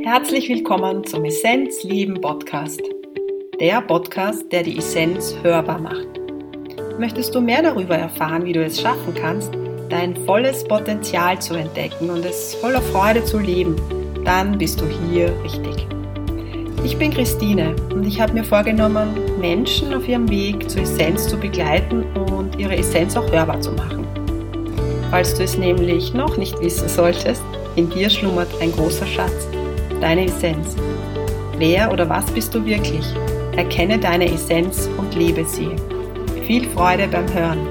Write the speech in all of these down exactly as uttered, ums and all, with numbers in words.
Herzlich willkommen zum Essenz Leben Podcast. Der Podcast, der die Essenz hörbar macht. Möchtest du mehr darüber erfahren, wie du es schaffen kannst, dein volles Potenzial zu entdecken und es voller Freude zu leben, dann bist du hier richtig. Ich bin Christine und ich habe mir vorgenommen, Menschen auf ihrem Weg zur Essenz zu begleiten und ihre Essenz auch hörbar zu machen. Falls du es nämlich noch nicht wissen solltest, in dir schlummert ein großer Schatz, deine Essenz. Wer oder was bist du wirklich? Erkenne deine Essenz und lebe sie. Viel Freude beim Hören.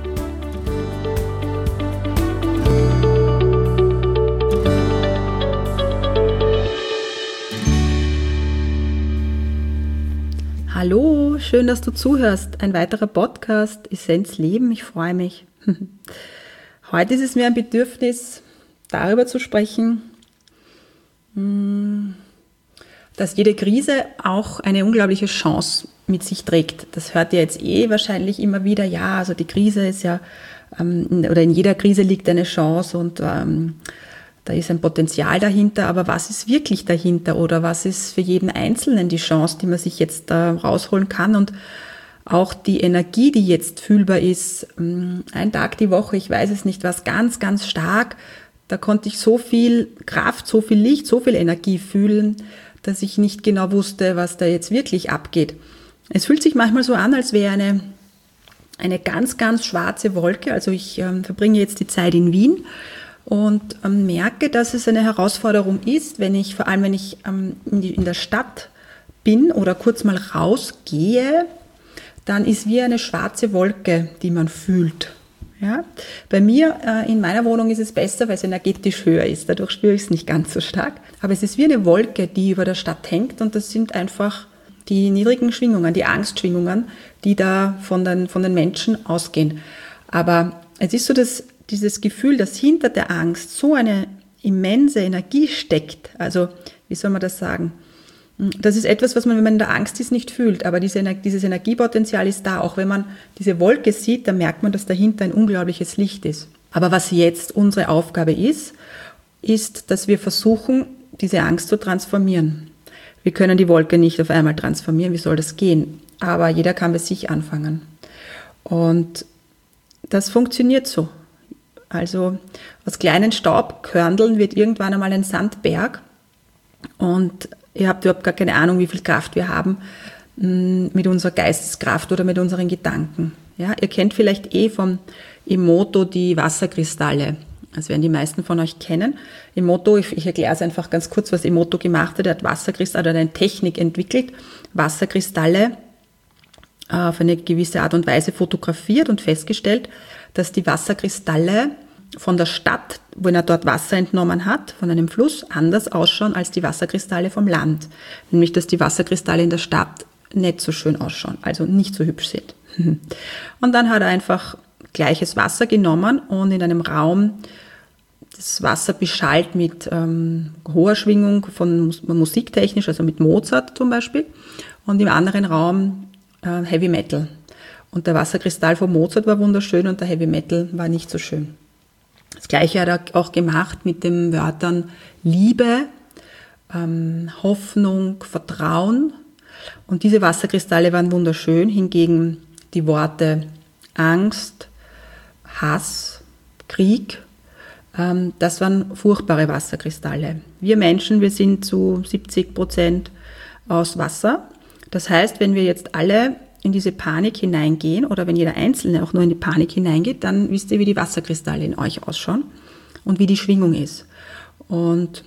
Hallo, schön, dass du zuhörst. Ein weiterer Podcast, Essenz Leben, ich freue mich. Heute ist es mir ein Bedürfnis, darüber zu sprechen, dass jede Krise auch eine unglaubliche Chance mit sich trägt. Das hört ihr jetzt eh wahrscheinlich immer wieder. Ja, also die Krise ist ja, ähm, oder in jeder Krise liegt eine Chance und ähm, da ist ein Potenzial dahinter. Aber was ist wirklich dahinter oder was ist für jeden Einzelnen die Chance, die man sich jetzt da rausholen kann? Und auch die Energie, die jetzt fühlbar ist, ein Tag die Woche, ich weiß es nicht, was ganz, ganz stark. Da konnte ich so viel Kraft, so viel Licht, so viel Energie fühlen, dass ich nicht genau wusste, was da jetzt wirklich abgeht. Es fühlt sich manchmal so an, als wäre eine, eine ganz, ganz schwarze Wolke. Also ich ähm, verbringe jetzt die Zeit in Wien und ähm, merke, dass es eine Herausforderung ist, wenn ich, vor allem wenn ich ähm, in, die, in der Stadt bin oder kurz mal rausgehe, dann ist wie eine schwarze Wolke, die man fühlt. Ja, bei mir äh, in meiner Wohnung ist es besser, weil es energetisch höher ist. Dadurch spüre ich es nicht ganz so stark. Aber es ist wie eine Wolke, die über der Stadt hängt und das sind einfach die niedrigen Schwingungen, die Angstschwingungen, die da von den, von den Menschen ausgehen. Aber es ist so, dass dieses Gefühl, dass hinter der Angst so eine immense Energie steckt. Also, wie soll man das sagen? Das ist etwas, was man, wenn man in der Angst ist, nicht fühlt. Aber diese, dieses Energiepotenzial ist da. Auch wenn man diese Wolke sieht, dann merkt man, dass dahinter ein unglaubliches Licht ist. Aber was jetzt unsere Aufgabe ist, ist, dass wir versuchen, diese Angst zu transformieren. Wir können die Wolke nicht auf einmal transformieren. Wie soll das gehen? Aber jeder kann bei sich anfangen. Und das funktioniert so. Also aus kleinen Staubkörndeln wird irgendwann einmal ein Sandberg und ihr habt überhaupt gar keine Ahnung, wie viel Kraft wir haben mit unserer Geisteskraft oder mit unseren Gedanken. Ja, ihr kennt vielleicht eh vom Emoto die Wasserkristalle. Das werden die meisten von euch kennen. Emoto, ich, ich erkläre es einfach ganz kurz, was Emoto gemacht hat. Er hat Wasserkristalle oder eine Technik entwickelt, Wasserkristalle äh, auf eine gewisse Art und Weise fotografiert und festgestellt, dass die Wasserkristalle von der Stadt, wo er dort Wasser entnommen hat, von einem Fluss, anders ausschauen als die Wasserkristalle vom Land. Nämlich, dass die Wasserkristalle in der Stadt nicht so schön ausschauen, also nicht so hübsch sind. Und dann hat er einfach gleiches Wasser genommen und in einem Raum das Wasser beschallt mit ähm, hoher Schwingung von musiktechnisch, also mit Mozart zum Beispiel, und im anderen Raum äh, Heavy Metal. Und der Wasserkristall von Mozart war wunderschön und der Heavy Metal war nicht so schön. Das Gleiche hat er auch gemacht mit den Wörtern Liebe, ähm, Hoffnung, Vertrauen. Und diese Wasserkristalle waren wunderschön. Hingegen die Worte Angst, Hass, Krieg, ähm, das waren furchtbare Wasserkristalle. Wir Menschen, wir sind zu siebzig Prozent aus Wasser. Das heißt, wenn wir jetzt alle in diese Panik hineingehen oder wenn jeder Einzelne auch nur in die Panik hineingeht, dann wisst ihr, wie die Wasserkristalle in euch ausschauen und wie die Schwingung ist. Und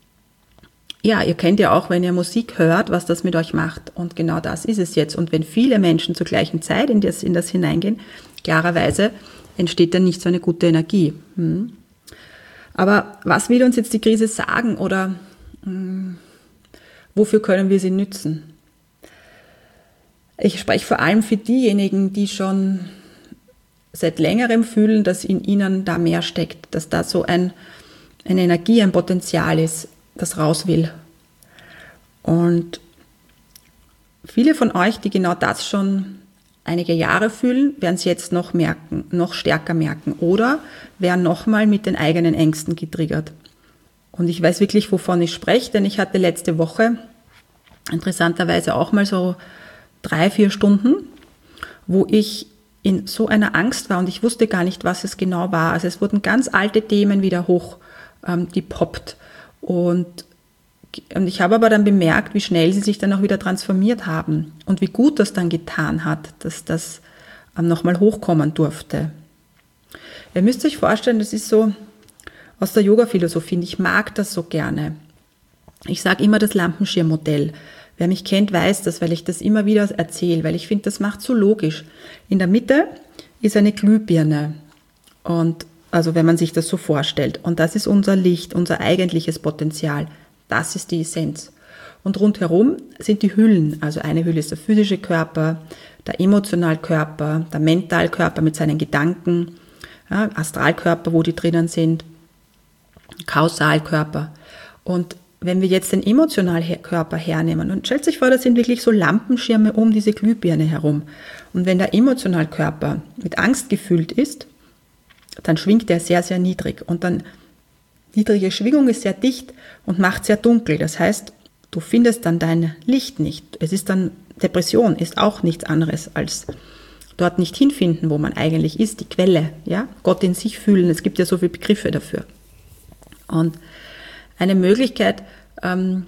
ja, ihr kennt ja auch, wenn ihr Musik hört, was das mit euch macht. Und genau das ist es jetzt. Und wenn viele Menschen zur gleichen Zeit in das, in das hineingehen, klarerweise entsteht dann nicht so eine gute Energie. Hm. Aber was will uns jetzt die Krise sagen oder hm, wofür können wir sie nützen? Ich spreche vor allem für diejenigen, die schon seit längerem fühlen, dass in ihnen da mehr steckt, dass da so ein, eine Energie, ein Potenzial ist, das raus will. Und viele von euch, die genau das schon einige Jahre fühlen, werden es jetzt noch merken, noch stärker merken oder werden nochmal mit den eigenen Ängsten getriggert. Und ich weiß wirklich, wovon ich spreche, denn ich hatte letzte Woche interessanterweise auch mal so drei, vier Stunden, wo ich in so einer Angst war und ich wusste gar nicht, was es genau war. Also es wurden ganz alte Themen wieder hoch ähm, gepoppt. Und, und ich habe aber dann bemerkt, wie schnell sie sich dann auch wieder transformiert haben und wie gut das dann getan hat, dass das ähm, nochmal hochkommen durfte. Ihr müsst euch vorstellen, das ist so aus der Yoga-Philosophie und ich mag das so gerne. Ich sage immer das Lampenschirmmodell. Wer mich kennt, weiß das, weil ich das immer wieder erzähle, weil ich finde, das macht so logisch. In der Mitte ist eine Glühbirne und also wenn man sich das so vorstellt und das ist unser Licht, unser eigentliches Potenzial. Das ist die Essenz. Und rundherum sind die Hüllen. Also eine Hülle ist der physische Körper, der Emotionalkörper, der Mentalkörper mit seinen Gedanken, ja, Astralkörper, wo die drinnen sind, Kausalkörper. Und wenn wir jetzt den Emotionalkörper hernehmen und stellt sich vor, das sind wirklich so Lampenschirme um diese Glühbirne herum. Und wenn der Emotionalkörper mit Angst gefüllt ist, dann schwingt er sehr, sehr niedrig. Und dann niedrige Schwingung ist sehr dicht und macht sehr dunkel. Das heißt, du findest dann dein Licht nicht. Es ist dann, Depression ist auch nichts anderes als dort nicht hinfinden, wo man eigentlich ist, die Quelle, ja, Gott in sich fühlen. Es gibt ja so viele Begriffe dafür. Und eine Möglichkeit, ähm,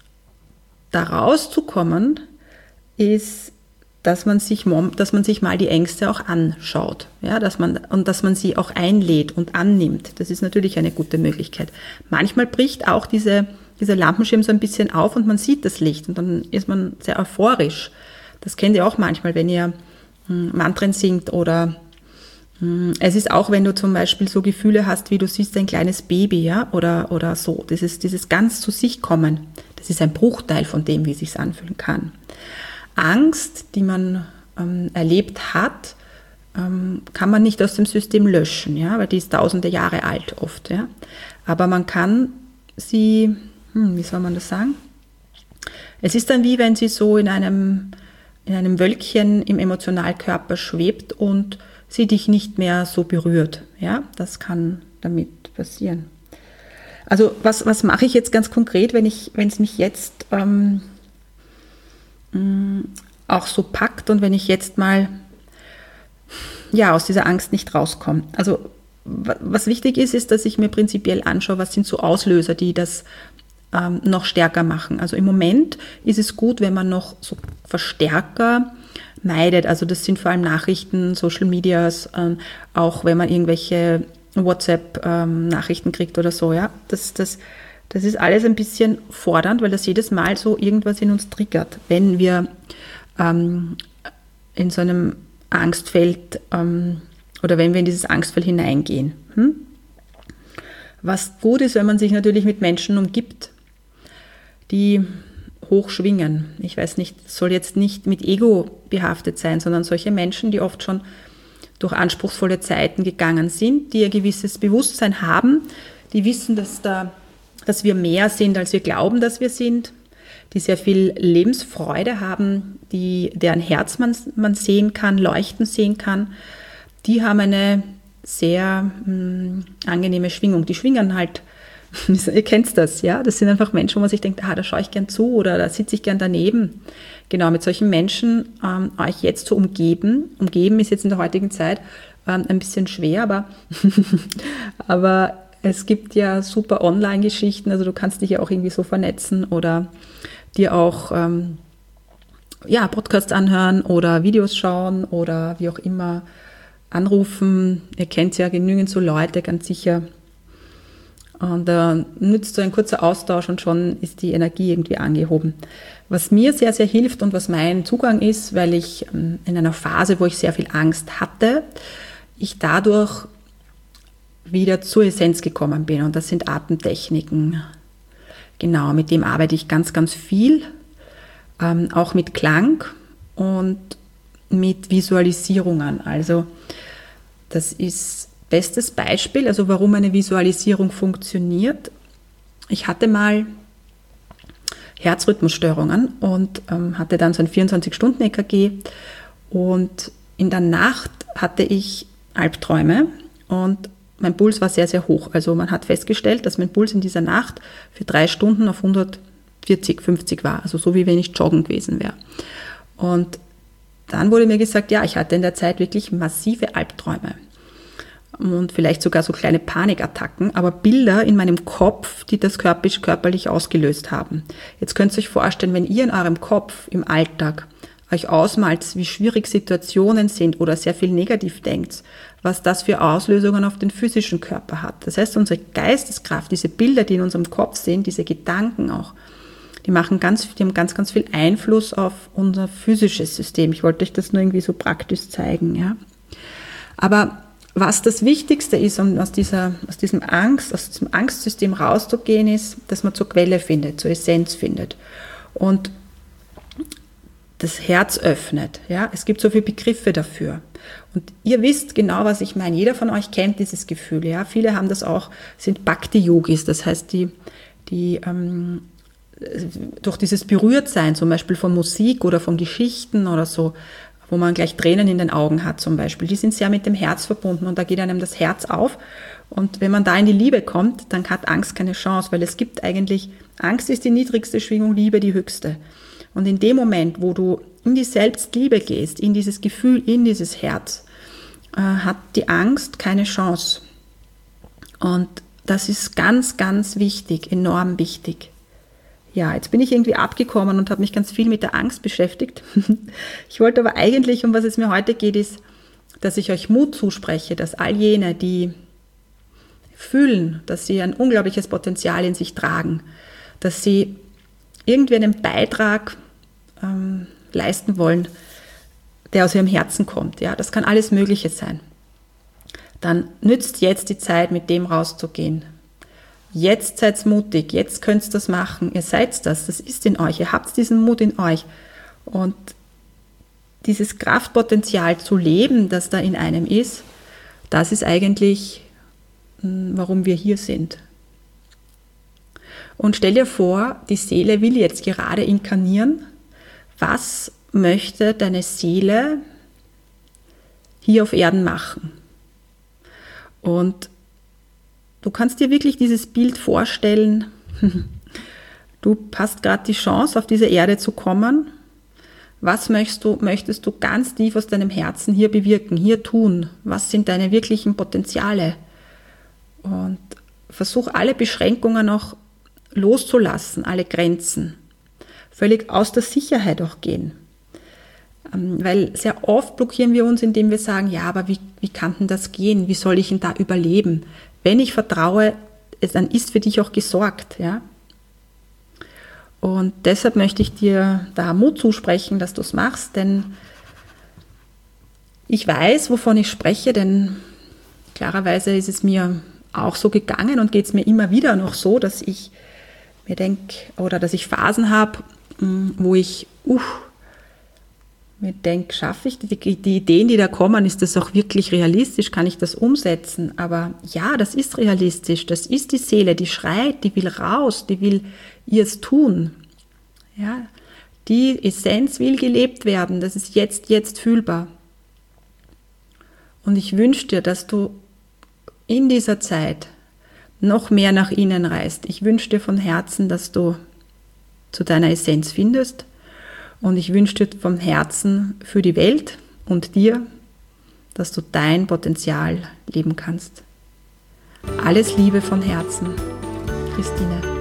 da rauszukommen, ist, dass man sich, dass man sich mal die Ängste auch anschaut, ja, dass man, und dass man sie auch einlädt und annimmt. Das ist natürlich eine gute Möglichkeit. Manchmal bricht auch diese, dieser Lampenschirm so ein bisschen auf und man sieht das Licht und dann ist man sehr euphorisch. Das kennt ihr auch manchmal, wenn ihr hm, Mantren singt oder hm, es ist auch, wenn du zum Beispiel so Gefühle hast, wie du siehst ein kleines Baby, ja, oder, oder so. Dieses, dieses ganz zu sich kommen, das ist ein Bruchteil von dem, wie es sich anfühlen kann. Angst, die man ähm, erlebt hat, ähm, kann man nicht aus dem System löschen, ja, weil die ist tausende Jahre alt oft. Ja. Aber man kann sie, hm, wie soll man das sagen? Es ist dann wie wenn sie so in einem, in einem Wölkchen im Emotionalkörper schwebt und sie dich nicht mehr so berührt. Ja. Das kann damit passieren. Also was, was mache ich jetzt ganz konkret, wenn ich, wenn es mich jetzt ähm, auch so packt und wenn ich jetzt mal ja, aus dieser Angst nicht rauskomme. Also was wichtig ist, ist, dass ich mir prinzipiell anschaue, was sind so Auslöser, die das ähm, noch stärker machen. Also im Moment ist es gut, wenn man noch so Verstärker meidet. Also das sind vor allem Nachrichten, Social Medias, ähm, auch wenn man irgendwelche WhatsApp-Nachrichten ähm, kriegt oder so. Ja, das, das Das ist alles ein bisschen fordernd, weil das jedes Mal so irgendwas in uns triggert, wenn wir ähm, in so einem Angstfeld ähm, oder wenn wir in dieses Angstfeld hineingehen. Hm? Was gut ist, wenn man sich natürlich mit Menschen umgibt, die hoch schwingen. Ich weiß nicht, es soll jetzt nicht mit Ego behaftet sein, sondern solche Menschen, die oft schon durch anspruchsvolle Zeiten gegangen sind, die ein gewisses Bewusstsein haben, die wissen, dass da dass wir mehr sind, als wir glauben, dass wir sind, die sehr viel Lebensfreude haben, die, deren Herz man, man sehen kann, leuchten sehen kann, die haben eine sehr mh, angenehme Schwingung. Die schwingen halt, ihr kennt das, ja, das sind einfach Menschen, wo man sich denkt, ah, da schaue ich gern zu oder da sitze ich gern daneben. Genau, mit solchen Menschen ähm, euch jetzt zu umgeben. Umgeben ist jetzt in der heutigen Zeit ähm, ein bisschen schwer, aber, aber es gibt ja super Online-Geschichten, also du kannst dich ja auch irgendwie so vernetzen oder dir auch ähm, ja, Podcasts anhören oder Videos schauen oder wie auch immer anrufen. Ihr kennt ja genügend so Leute, ganz sicher. Und da äh, nützt so ein kurzer Austausch und schon ist die Energie irgendwie angehoben. Was mir sehr, sehr hilft und was mein Zugang ist, weil ich ähm, in einer Phase, wo ich sehr viel Angst hatte, ich dadurch wieder zur Essenz gekommen bin und das sind Atemtechniken. Genau, mit dem arbeite ich ganz, ganz viel, ähm, auch mit Klang und mit Visualisierungen. Also das ist bestes Beispiel, also warum eine Visualisierung funktioniert. Ich hatte mal Herzrhythmusstörungen und ähm, hatte dann so ein vierundzwanzig-Stunden-E K G und in der Nacht hatte ich Albträume und mein Puls war sehr, sehr hoch. Also man hat festgestellt, dass mein Puls in dieser Nacht für drei Stunden auf hundertvierzig, fünfzig war. Also so wie wenn ich joggen gewesen wäre. Und dann wurde mir gesagt, ja, ich hatte in der Zeit wirklich massive Albträume. Und vielleicht sogar so kleine Panikattacken, aber Bilder in meinem Kopf, die das körperlich ausgelöst haben. Jetzt könnt ihr euch vorstellen, wenn ihr in eurem Kopf im Alltag euch ausmalt, wie schwierig Situationen sind oder sehr viel negativ denkt, was das für Auslösungen auf den physischen Körper hat. Das heißt, unsere Geisteskraft, diese Bilder, die in unserem Kopf sind, diese Gedanken auch, die machen ganz, die haben ganz, ganz viel Einfluss auf unser physisches System. Ich wollte euch das nur irgendwie so praktisch zeigen, ja. Aber was das Wichtigste ist, um aus dieser, aus diesem Angst, aus diesem Angstsystem rauszugehen, ist, dass man zur Quelle findet, zur Essenz findet und das Herz öffnet. Ja, es gibt so viele Begriffe dafür. Und ihr wisst genau, was ich meine. Jeder von euch kennt dieses Gefühl. Ja, viele haben das auch, sind Bhakti-Yogis, das heißt, die, die ähm, durch dieses Berührtsein, zum Beispiel von Musik oder von Geschichten oder so, wo man gleich Tränen in den Augen hat zum Beispiel, die sind sehr mit dem Herz verbunden und da geht einem das Herz auf. Und wenn man da in die Liebe kommt, dann hat Angst keine Chance, weil es gibt eigentlich, Angst ist die niedrigste Schwingung, Liebe die höchste. Und in dem Moment, wo du in die Selbstliebe gehst, in dieses Gefühl, in dieses Herz, äh, hat die Angst keine Chance. Und das ist ganz, ganz wichtig, enorm wichtig. Ja, jetzt bin ich irgendwie abgekommen und habe mich ganz viel mit der Angst beschäftigt. Ich wollte aber eigentlich, um was es mir heute geht, ist, dass ich euch Mut zuspreche, dass all jene, die fühlen, dass sie ein unglaubliches Potenzial in sich tragen, dass sie irgendwie einen Beitrag ähm, leisten wollen, der aus ihrem Herzen kommt. Ja, das kann alles Mögliche sein. Dann nützt jetzt die Zeit, mit dem rauszugehen. Jetzt seid mutig, jetzt könnt ihr das machen, ihr seid das, das ist in euch, ihr habt diesen Mut in euch. Und dieses Kraftpotenzial zu leben, das da in einem ist, das ist eigentlich, warum wir hier sind. Und stell dir vor, die Seele will jetzt gerade inkarnieren. Was möchte deine Seele hier auf Erden machen? Und du kannst dir wirklich dieses Bild vorstellen, du hast gerade die Chance, auf diese Erde zu kommen. Was möchtest du, möchtest du ganz tief aus deinem Herzen hier bewirken, hier tun? Was sind deine wirklichen Potenziale? Und versuch alle Beschränkungen auch loszulassen, alle Grenzen. Völlig aus der Sicherheit auch gehen. Weil sehr oft blockieren wir uns, indem wir sagen, ja, aber wie, wie kann denn das gehen? Wie soll ich denn da überleben? Wenn ich vertraue, dann ist für dich auch gesorgt. Ja? Und deshalb möchte ich dir da Mut zusprechen, dass du es machst, denn ich weiß, wovon ich spreche, denn klarerweise ist es mir auch so gegangen und geht es mir immer wieder noch so, dass ich mir denke, oder dass ich Phasen habe, wo ich, uh, mir denke, schaffe ich die, die Ideen, die da kommen, ist das auch wirklich realistisch, kann ich das umsetzen? Aber ja, das ist realistisch, das ist die Seele, die schreit, die will raus, die will ihrs tun. Ja, die Essenz will gelebt werden, das ist jetzt, jetzt fühlbar. Und ich wünsche dir, dass du in dieser Zeit noch mehr nach innen reist. Ich wünsche dir von Herzen, dass du zu deiner Essenz findest. Und ich wünsche dir vom Herzen für die Welt und dir, dass du dein Potenzial leben kannst. Alles Liebe von Herzen, Christine.